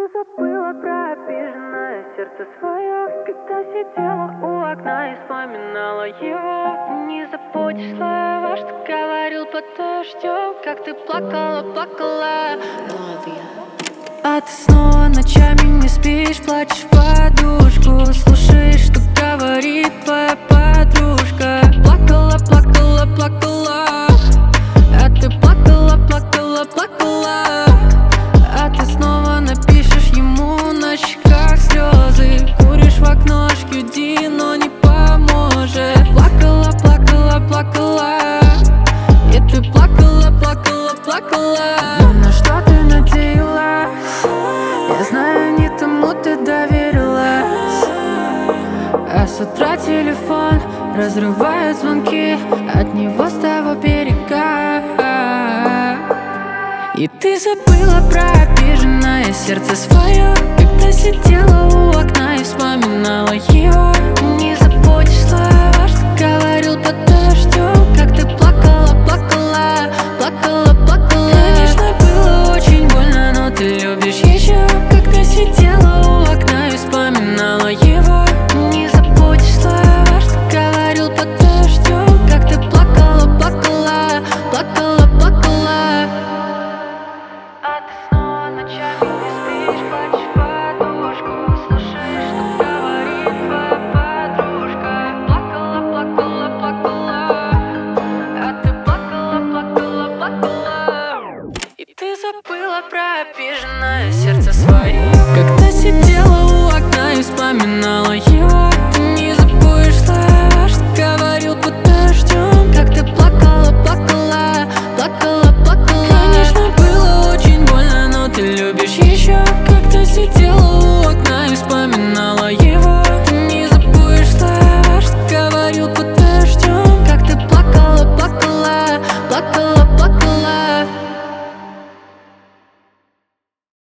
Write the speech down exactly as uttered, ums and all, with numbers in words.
забыла про обиженное сердце свое, когда сидела у окна и вспоминала его? Не забудешь слова, что говорил под дождем, как ты плакала, плакала. А ты снова ночами не спишь, плачешь в подушку, слушаешь, что говорит твоя подружка. Плакала, плакала, плакала, а ты плакала, плакала, плакала. А ты снова напишешь ему на щеках слезы, куришь в окношке, уйди, но не поможет. Плакала, плакала, плакала, и ты плакала, плакала, плакала. Ну на что ты надеялась? Я знаю, не тому ты доверилась. А с утра телефон разрывает звонки, от него с того берега. И ты забыла про обиженное сердце свое, когда сидела у окна и вспоминала его. Не забудешь слова, что говорил под дождем, как ты плакала, плакала, плакала, плакала. Конечно, было очень больно, но ты любишь еще, когда сидела у окна и вспоминала его. Не забудешь слова, что говорил под дождем, как ты плакала, плакала, плакала, плакала. А ты снова ночами не спишь, плачешь в подушку, слушаешь, что говорит твоя подружка. Плакала, плакала, плакала, а ты плакала, плакала, плакала. И ты забыла про обиженное сердце свое, когда сидела у окна и вспоминала его.